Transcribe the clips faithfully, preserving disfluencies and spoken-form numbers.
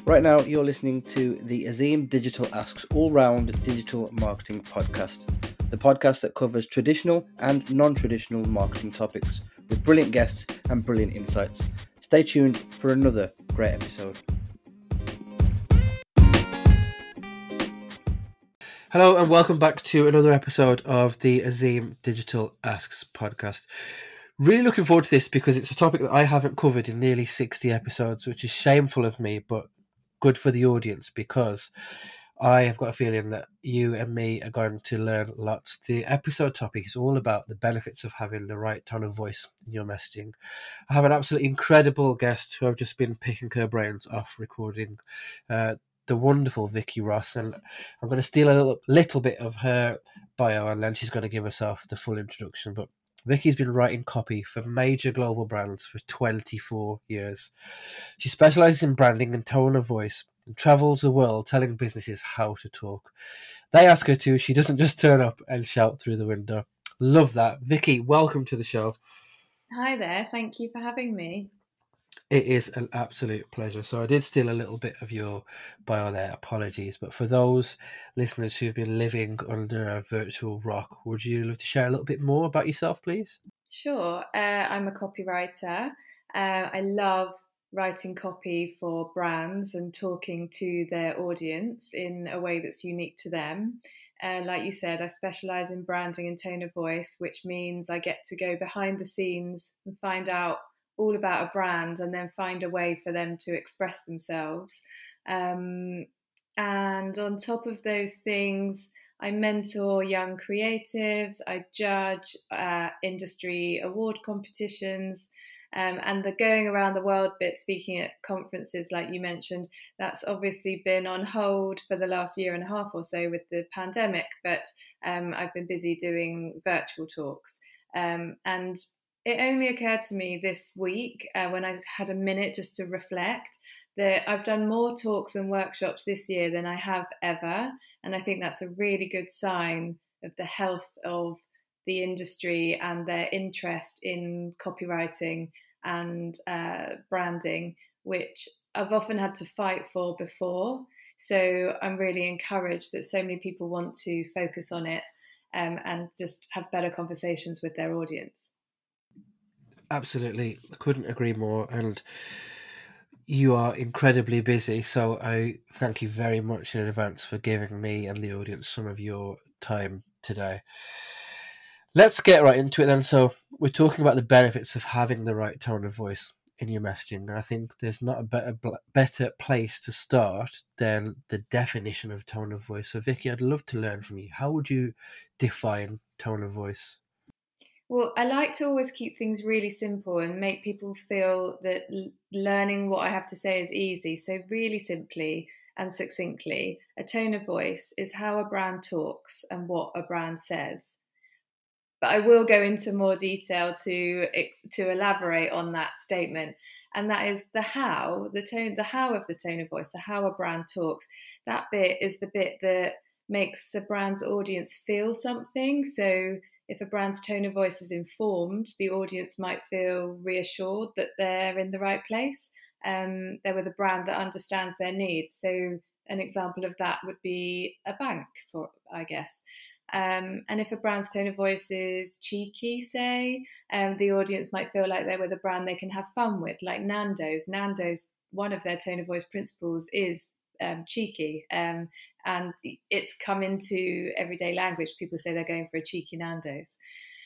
Right now, you're listening to the Azim Digital Asks all-round digital marketing podcast, the podcast that covers traditional and non-traditional marketing topics with brilliant guests and brilliant insights. Stay tuned for another great episode. Hello and welcome back to another episode of the Azim Digital Asks podcast. Really looking forward to this because it's a topic that I haven't covered in nearly sixty episodes, which is shameful of me, but good for the audience because I have got a feeling that you and me are going to learn lots. The episode topic is all about the benefits of having the right tone of voice in your messaging. I have an absolutely incredible guest who I've just been picking her brains off recording, uh, the wonderful Vicky Ross, and I'm going to steal a little, little bit of her bio and then she's going to give herself the full introduction. But Vicky's been writing copy for major global brands for twenty-four years. She specialises in branding and tone of voice and travels the world telling businesses how to talk. They ask her to, she doesn't just turn up and shout through the window. Love that. Vicky, welcome to the show. Hi there, thank you for having me. It is an absolute pleasure. So I did steal a little bit of your bio there, apologies. But for those listeners who've been living under a virtual rock, would you love to share a little bit more about yourself, please? Sure, uh, I'm a copywriter. Uh, I love writing copy for brands and talking to their audience in a way that's unique to them. Uh, like you said, I specialise in branding and tone of voice, which means I get to go behind the scenes and find out all about a brand and then find a way for them to express themselves. Um, and on top of those things, I mentor young creatives, I judge uh, industry award competitions, um, and the going around the world bit, speaking at conferences like you mentioned, that's obviously been on hold for the last year and a half or so with the pandemic, but um, I've been busy doing virtual talks. Um, and it only occurred to me this week uh, when I had a minute just to reflect that I've done more talks and workshops this year than I have ever. And I think that's a really good sign of the health of the industry and their interest in copywriting and uh, branding, which I've often had to fight for before. So I'm really encouraged that so many people want to focus on it um, and just have better conversations with their audience. Absolutely. I couldn't agree more. And you are incredibly busy, so I thank you very much in advance for giving me and the audience some of your time today. Let's get right into it then. So we're talking about the benefits of having the right tone of voice in your messaging, and I think there's not a better better place to start than the definition of tone of voice. So Vicky, I'd love to learn from you. How would you define tone of voice? Well, I like to always keep things really simple and make people feel that l- learning what I have to say is easy. So, really simply and succinctly, a tone of voice is how a brand talks and what a brand says. But I will go into more detail to to elaborate on that statement, and that is the how, the tone, the how of the tone of voice, the how a brand talks. That bit is the bit that makes a brand's audience feel something. So if a brand's tone of voice is informed, the audience might feel reassured that they're in the right place. Um, they're with a brand that understands their needs. So an example of that would be a bank, for I guess. Um, and if a brand's tone of voice is cheeky, say, um, the audience might feel like they're with a brand they can have fun with, like Nando's. Nando's, one of their tone of voice principles is um, cheeky, um, and it's come into everyday language. People say they're going for a cheeky Nando's.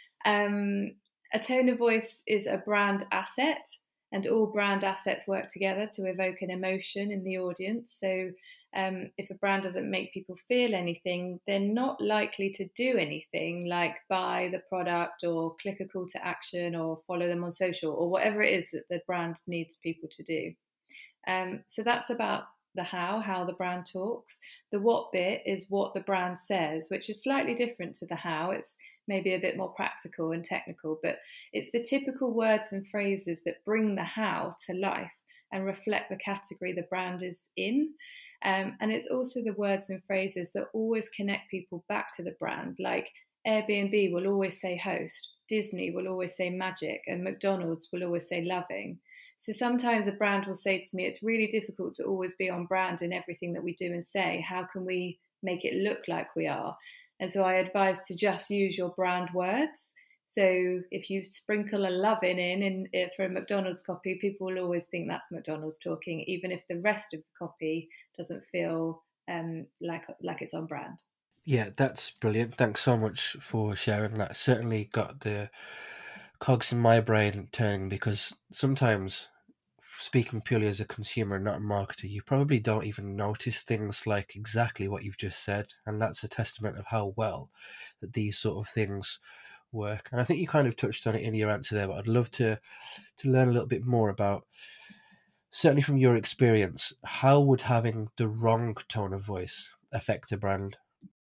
Um, a tone of voice is a brand asset, and all brand assets work together to evoke an emotion in the audience. So um, if a brand doesn't make people feel anything, they're not likely to do anything like buy the product or click a call to action or follow them on social or whatever it is that the brand needs people to do. Um, so that's about the how, how the brand talks. The what bit is what the brand says, which is slightly different to the how. It's maybe a bit more practical and technical, but it's the typical words and phrases that bring the how to life and reflect the category the brand is in. Um, and it's also the words and phrases that always connect people back to the brand, like Airbnb will always say host, Disney will always say magic, and McDonald's will always say loving. So sometimes a brand will say to me, it's really difficult to always be on brand in everything that we do and say. How can we make it look like we are? And so I advise to just use your brand words. So if you sprinkle a loving in, in, in for a McDonald's copy, people will always think that's McDonald's talking, even if the rest of the copy doesn't feel um, like like it's on brand. Yeah, that's brilliant. Thanks so much for sharing that. Certainly got the cogs in my brain turning, because sometimes, speaking purely as a consumer, not a marketer, you probably don't even notice things like exactly what you've just said. And that's a testament of how well that these sort of things work. And I think you kind of touched on it in your answer there, but I'd love to to learn a little bit more about, certainly from your experience, how would having the wrong tone of voice affect a brand?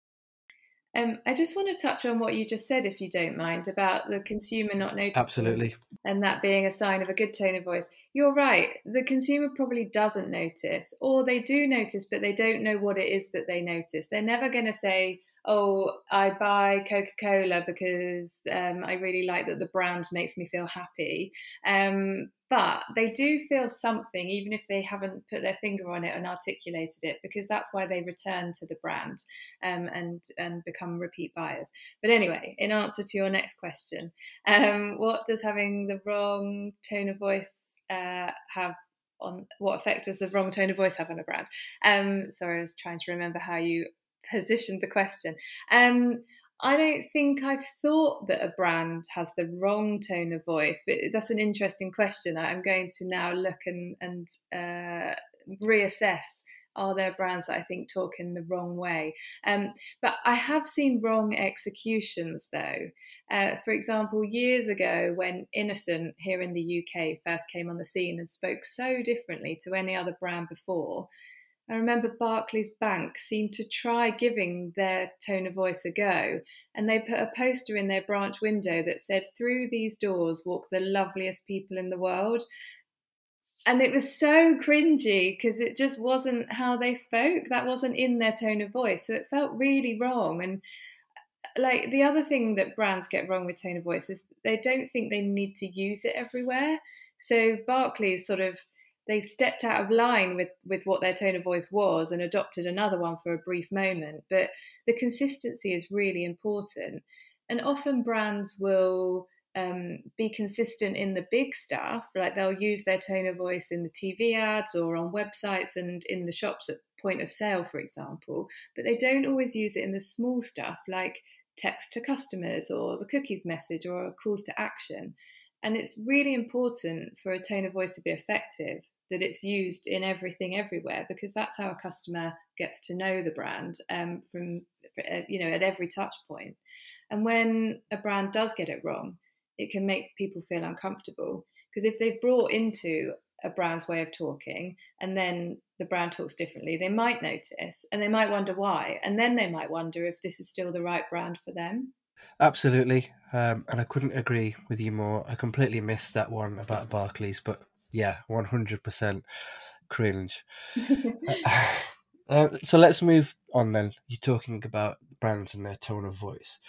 Um, I just want to touch on what you just said, if you don't mind, about the consumer not noticing Absolutely. and that being a sign of a good tone of voice. You're right. The consumer probably doesn't notice, or they do notice, but they don't know what it is that they notice. They're never going to say, oh, I buy Coca-Cola because um, I really like that the brand makes me feel happy. Um, but they do feel something, even if they haven't put their finger on it and articulated it, because that's why they return to the brand um, and, and become repeat buyers. But anyway, in answer to your next question, um, what does having the wrong tone of voice uh, have on, what effect does the wrong tone of voice have on a brand? Um, sorry, I was trying to remember how you positioned the question. Um, I don't think I've thought that a brand has the wrong tone of voice, but that's an interesting question. I'm going to now look and, and uh, reassess, are there brands that I think talk in the wrong way? Um, but I have seen wrong executions, though. Uh, for example, years ago, when Innocent here in the U K first came on the scene and spoke so differently to any other brand before, I remember Barclays Bank seemed to try giving their tone of voice a go, and they put a poster in their branch window that said, "Through these doors walk the loveliest people in the world." And it was so cringy because it just wasn't how they spoke. That wasn't in their tone of voice. So it felt really wrong. And like the other thing that brands get wrong with tone of voice is they don't think they need to use it everywhere. So Barclays sort of, they stepped out of line with, with what their tone of voice was and adopted another one for a brief moment. But the consistency is really important. And often brands will um, be consistent in the big stuff, like they'll use their tone of voice in the T V ads or on websites and in the shops at point of sale, for example, but they don't always use it in the small stuff like text to customers or the cookies message or calls to action. And it's really important for a tone of voice to be effective that it's used in everything everywhere, because that's how a customer gets to know the brand um, from, you know, at every touch point. And when a brand does get it wrong, it can make people feel uncomfortable, because if they've brought into a brand's way of talking and then the brand talks differently, they might notice and they might wonder why. And then they might wonder if this is still the right brand for them. Absolutely. Um, and I couldn't agree with you more. I completely missed that one about Barclays, but yeah, one hundred percent cringe. uh, uh, so let's move on then. You're talking about brands and their tone of voice.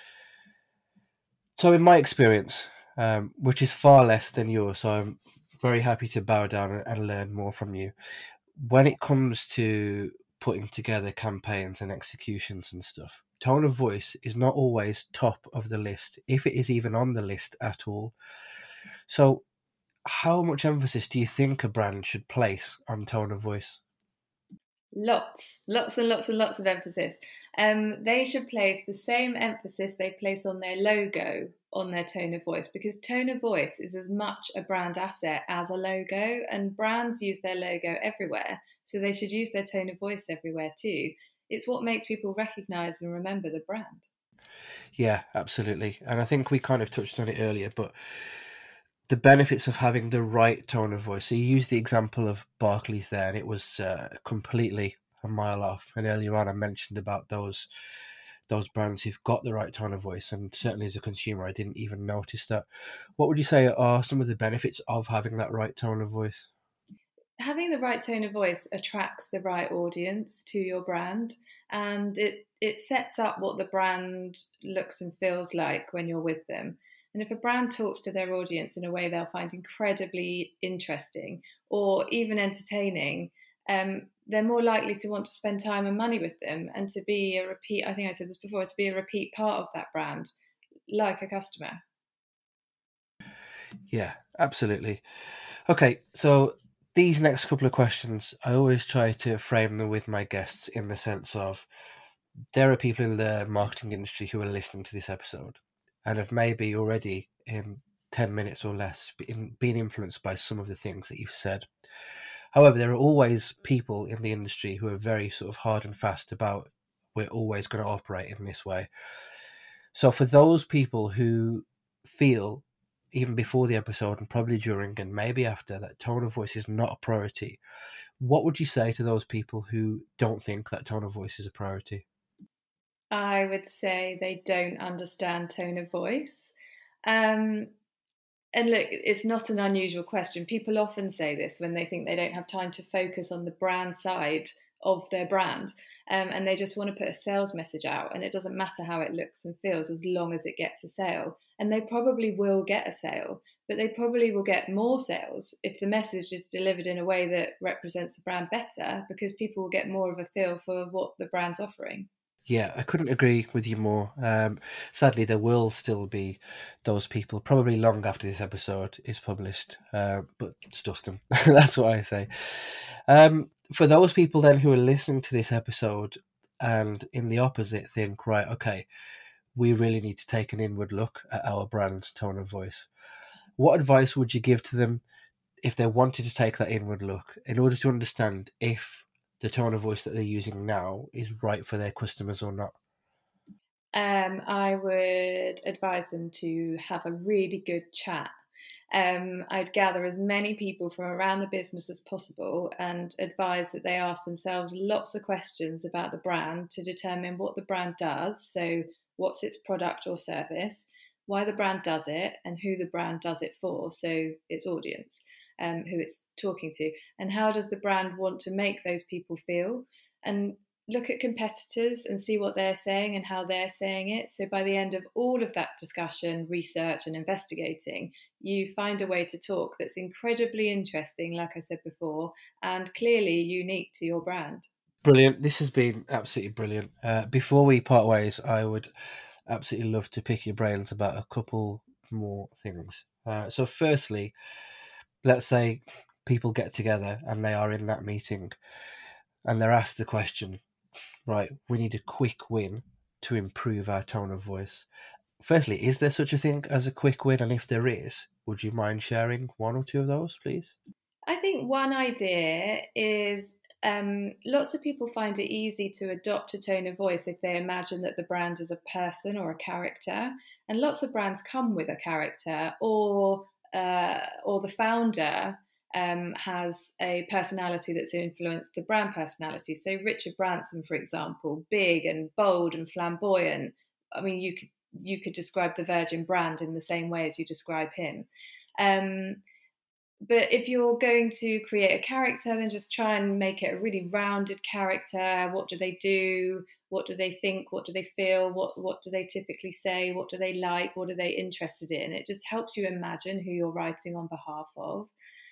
So in my experience, um, which is far less than yours, so I'm very happy to bow down and, and learn more from you. When it comes to putting together campaigns and executions and stuff, tone of voice is not always top of the list, if it is even on the list at all. So how much emphasis do you think a brand should place on tone of voice? Lots, lots and lots and lots of emphasis. Um, they should place the same emphasis they place on their logo on their tone of voice, because tone of voice is as much a brand asset as a logo, and brands use their logo everywhere, so they should use their tone of voice everywhere too. It's what makes people recognise and remember the brand. Yeah, absolutely. And I think we kind of touched on it earlier, but the benefits of having the right tone of voice. So you used the example of Barclays there, and it was uh, completely a mile off. And earlier on, I mentioned about those those brands who've got the right tone of voice, and certainly as a consumer, I didn't even notice that. What would you say are some of the benefits of having that right tone of voice? Having the right tone of voice attracts the right audience to your brand, and it it sets up what the brand looks and feels like when you're with them. And if a brand talks to their audience in a way they'll find incredibly interesting or even entertaining, um, they're more likely to want to spend time and money with them and to be a repeat, I think I said this before, to be a repeat part of that brand, like a customer. Yeah, absolutely. Okay, so these next couple of questions, I always try to frame them with my guests in the sense of there are people in the marketing industry who are listening to this episode and have maybe already in ten minutes or less been, been influenced by some of the things that you've said. However, there are always people in the industry who are very sort of hard and fast about we're always going to operate in this way. So for those people who feel, even before the episode and probably during and maybe after, that tone of voice is not a priority, what would you say to those people who don't think that tone of voice is a priority? I would say they don't understand tone of voice. Um, and look, it's not an unusual question. People often say this when they think they don't have time to focus on the brand side of their brand. Um, and they just want to put a sales message out, and it doesn't matter how it looks and feels as long as it gets a sale. And they probably will get a sale, but they probably will get more sales if the message is delivered in a way that represents the brand better, because people will get more of a feel for what the brand's offering. Yeah, I couldn't agree with you more. Um, sadly, there will still be those people, probably long after this episode is published, uh, but stuff them. That's what I say. Um, for those people then who are listening to this episode and in the opposite think, right, okay, we really need to take an inward look at our brand tone of voice. What advice would you give to them if they wanted to take that inward look in order to understand if the tone of voice that they're using now is right for their customers or not? Um, I would advise them to have a really good chat. Um, I'd gather as many people from around the business as possible and advise that they ask themselves lots of questions about the brand to determine what the brand does. So, what's its product or service, why the brand does it, and who the brand does it for, so its audience, um, who it's talking to, and how does the brand want to make those people feel. And look at competitors and see what they're saying and how they're saying it. So by the end of all of that discussion, research and investigating, you find a way to talk that's incredibly interesting, like I said before, and clearly unique to your brand. Brilliant. This has been absolutely brilliant. Uh, before we part ways, I would absolutely love to pick your brains about a couple more things. Uh, so firstly, let's say people get together and they are in that meeting and they're asked the question, right, we need a quick win to improve our tone of voice. Firstly, is there such a thing as a quick win? And if there is, would you mind sharing one or two of those, please? I think one idea is um, lots of people find it easy to adopt a tone of voice if they imagine that the brand is a person or a character. And lots of brands come with a character, or uh, or the founder um, has a personality that's influenced the brand personality. So Richard Branson, for example, big and bold and flamboyant. I mean, you could you could describe the Virgin brand in the same way as you describe him. Um, but if you're going to create a character, then just try and make it a really rounded character. What do they do? What do they think? What do they feel? What what do they typically say? What do they like? What are they interested in? It just helps you imagine who you're writing on behalf of.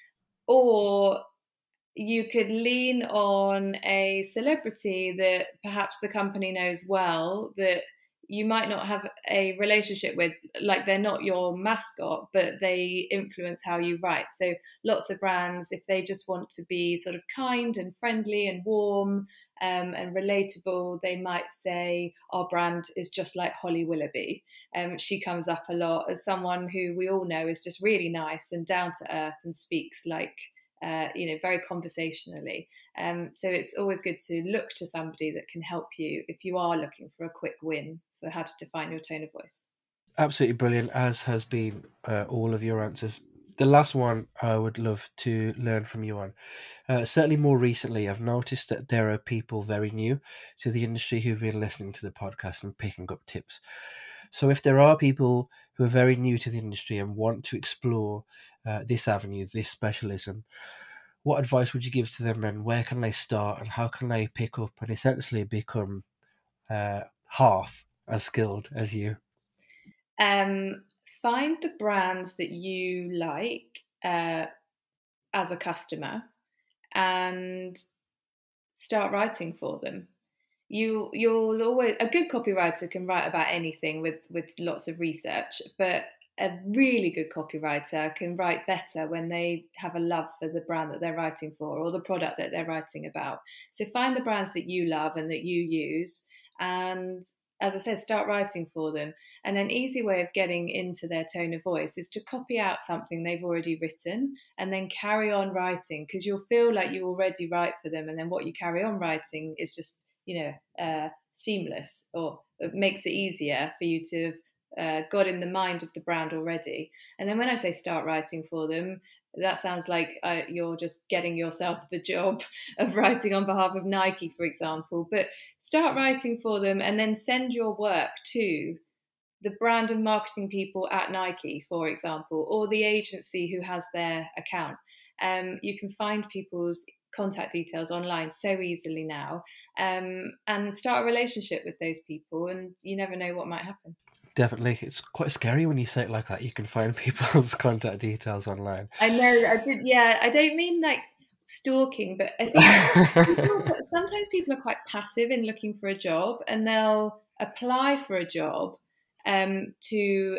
Or you could lean on a celebrity that perhaps the company knows well, that you might not have a relationship with, like they're not your mascot, but they influence how you write. So lots of brands, if they just want to be sort of kind and friendly and warm um, and relatable, they might say our brand is just like Holly Willoughby. Um, she comes up a lot as someone who we all know is just really nice and down to earth and speaks like Uh, you know, very conversationally. Um, so it's always good to look to somebody that can help you if you are looking for a quick win for how to define your tone of voice. Absolutely brilliant, as has been uh, all of your answers. The last one I would love to learn from you on. Uh, certainly more recently, I've noticed that there are people very new to the industry who've been listening to the podcast and picking up tips. So if there are people who are very new to the industry and want to explore uh, this avenue, this specialism, what advice would you give to them, and where can they start, and how can they pick up and essentially become uh, half as skilled as you? Um, find the brands that you like uh, as a customer and start writing for them. You, you'll always, a good copywriter can write about anything with, with lots of research, but a really good copywriter can write better when they have a love for the brand that they're writing for or the product that they're writing about. So find the brands that you love and that you use, and as I said, start writing for them. And an easy way of getting into their tone of voice is to copy out something they've already written and then carry on writing, because you'll feel like you already write for them, and then what you carry on writing is just, you know, uh, seamless, or it makes it easier for you to have uh, got in the mind of the brand already. And then when I say start writing for them, that sounds like uh, you're just getting yourself the job of writing on behalf of Nike, for example. But start writing for them and then send your work to the brand and marketing people at Nike, for example, or the agency who has their account. Um, you can find people's contact details online so easily now, um, and start a relationship with those people, and you never know what might happen. Definitely. It's quite scary when you say it like that. You can find people's contact details online. I know. I did. Yeah, I don't mean like stalking, but I think people, sometimes people are quite passive in looking for a job, and they'll apply for a job um, to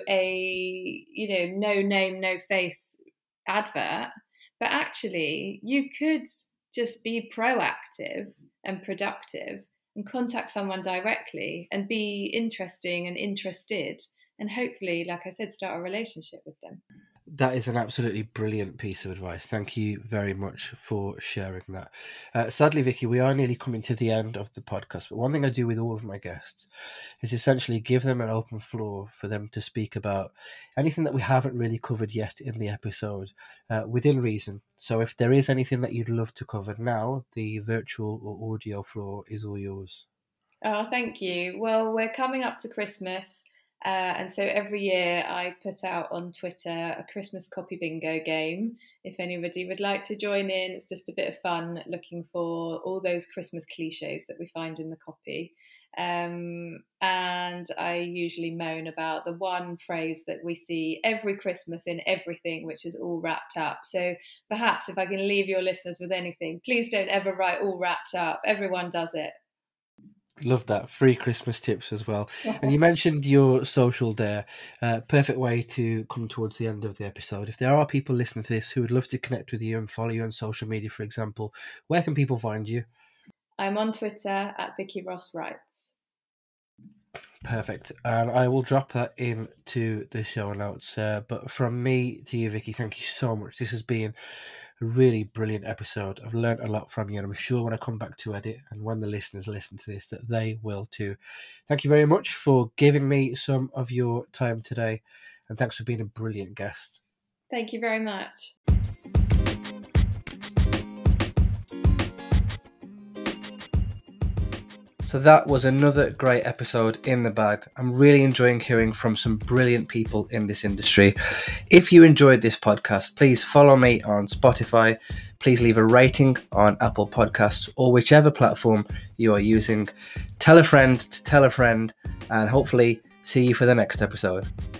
a, you know, no name, no face advert. But actually, you could just be proactive and productive and contact someone directly and be interesting and interested, and hopefully, like I said, start a relationship with them. That is an absolutely brilliant piece of advice. Thank you very much for sharing that. Uh, sadly, Vicky, we are nearly coming to the end of the podcast, but one thing I do with all of my guests is essentially give them an open floor for them to speak about anything that we haven't really covered yet in the episode, uh, within reason. So if there is anything that you'd love to cover now, the virtual or audio floor is all yours. Oh, thank you. Well, we're coming up to Christmas. Uh, and so every year I put out on Twitter a Christmas copy bingo game. If anybody would like to join in, it's just a bit of fun looking for all those Christmas cliches that we find in the copy. Um, and I usually moan about the one phrase that we see every Christmas in everything, which is all wrapped up. So perhaps if I can leave your listeners with anything, please don't ever write all wrapped up. Everyone does it. Love that. Free Christmas tips as well. And you mentioned your social there. Uh, perfect way to come towards the end of the episode. If there are people listening to this who would love to connect with you and follow you on social media, for example, where can people find you? I'm on Twitter at Vicky Ross Writes. Perfect. And I will drop that into the show notes. Uh, but from me to you, Vicky, thank you so much. This has been a really brilliant episode. I've learned a lot from you, and I'm sure when I come back to edit and when the listeners listen to this that they will too. Thank you very much for giving me some of your time today, and thanks for being a brilliant guest. Thank you very much. So that was another great episode in the bag. I'm really enjoying hearing from some brilliant people in this industry. If you enjoyed this podcast, please follow me on Spotify. Please leave a rating on Apple Podcasts or whichever platform you are using. Tell a friend to tell a friend, and hopefully see you for the next episode.